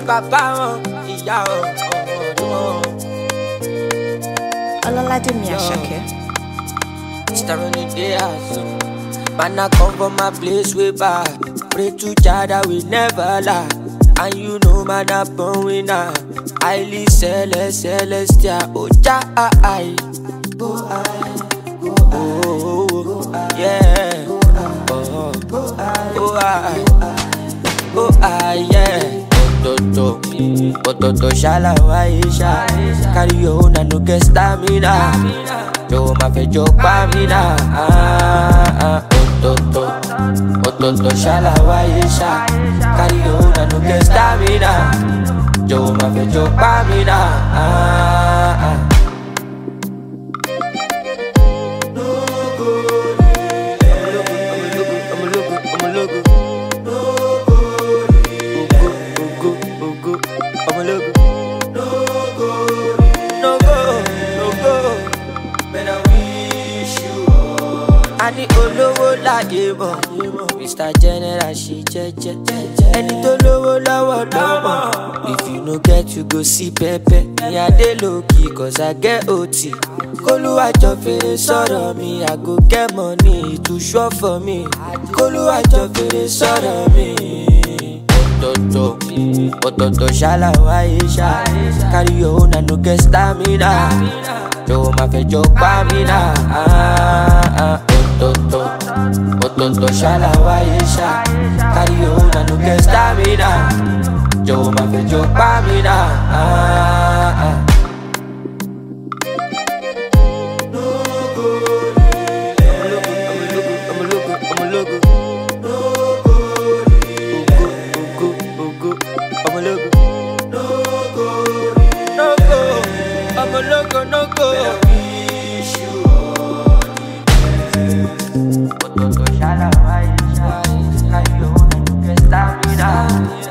bàbá wọn, ìyá wọn. Ọlọ́ládé mi Àṣàkẹ́. Starring in the house. Man, I come from my place way back. Pray to Jah that we never lie. And you know, man, I'm born winner. Highly celestial. Oh, Jah, oh, yeah. Oh, yeah. Pototo shala waisha. Carry your own and no get stamina. Yo, ma fe jo pa mina. Pototo shala waisha. Carry your own and no get stamina. Yo, ma fe jo pa mina. Ani olówó láyé mọ̀, Mr. General ṣì jẹ́jẹ́. Ẹni tó lówó lọ́wọ́ lọ́mọ. If you no get you go see pẹ́pẹ́. Ní adé lókì cause I get OT. Kólúwàjọ fèrè sọ̀rọ̀ mi, I go get money to sure for me. Kólúwàjọ fèrè sọ̀rọ̀ mi. Pototo shala waisha. Carry your own and no get stamina. Yo, ma fe jo pa mina. Pototo shala waisha. Carry your own and no get stamina. Yo, ma fe jo pa mina. No go. Pototo shala waisha. Carry your own and no get stamina.